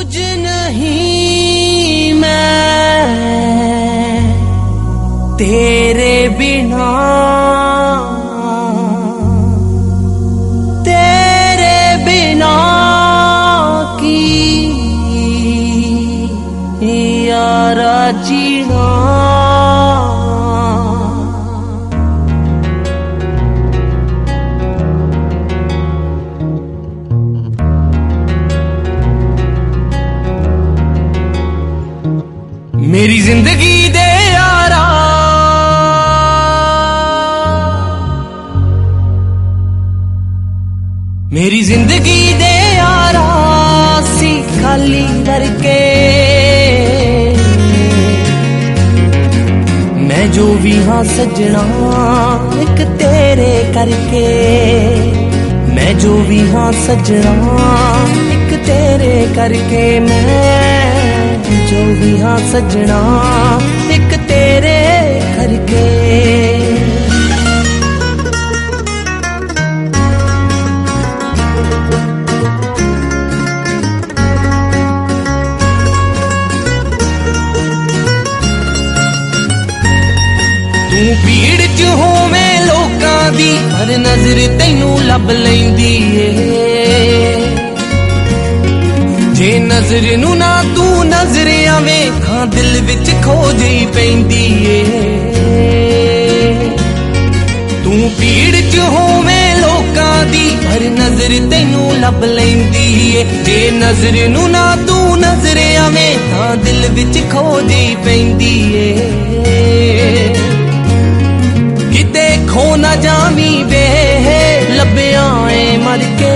कुछ नहीं मैं तेरे बिना, तेरे बिना की यारा जीना। मेरी जिंदगी दे यारा मेरी जिंदगी दे यारा सी खाली करके, मैं जो भी हाँ सजना एक तेरे करके, मैं जो भी हाँ सजना एक तेरे करके, मैं जो भी हाँ सजना एक तेरे करके। तू भीड़ च होवे लोकां दी पर नजर तैनू लब लैंदी ए, जे नजर नू ना तू नजर आवे तां दिल विच खोज ही पैंदी ए। तू भीड़ च होवे लोकां दी पर नजर तैनू लब लैंदी ए, जे नजर नू ना तू नजर आवे तां दिल विच खोज ही पैंदी ए। किते खो ना जावी वे लभ्या ए मर के,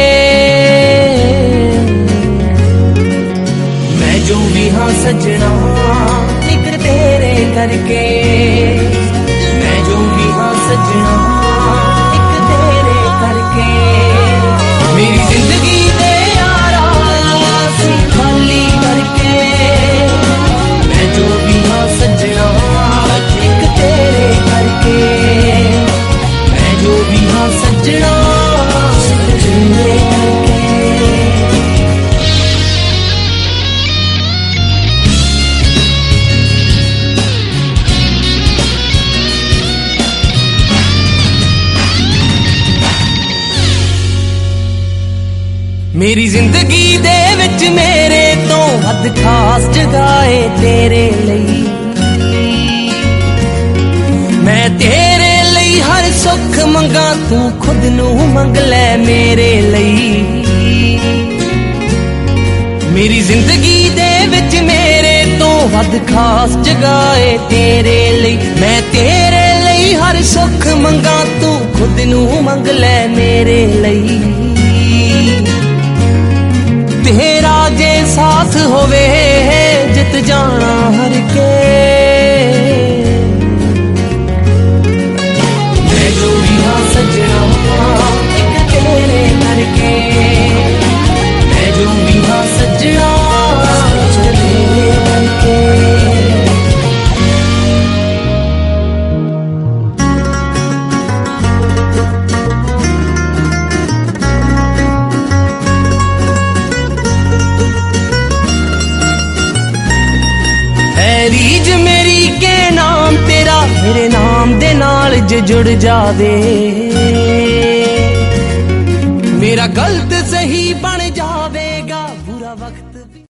जो भी हाँ सजना एक तेरे करके, मैं जो भी हाँ सजना एक तेरे करके। मेरी जिंदगी दे यारा सी खाली करके, मैं जो भी हाँ सजना एक तेरे करके, मैं जो भी हाँ सजना तेरे करके। मेरी जिंदगी दे विच मेरे तो हद खास जगाए तेरे लई, मैं तेरे लई हर सुख मंगा तू खुद नू मंग ले मेरे लई। मेरी जिंदगी दे विच मेरे तो हद खास जगाए तेरे लई, मैं तेरे लई हर सुख मंगा तू खुद नू मंग ले मेरे लई। तेरा जे साथ होवे जित जाना हर के, मैं जो भी हाँ सजना एक तेरे करके, मैं जो भी हाँ सजना तेरे करके। रीज मेरी के नाम तेरा मेरे नाम दे नाल जे जुड़ जावे, मेरा गलत सही बन जावेगा बुरा वक्त।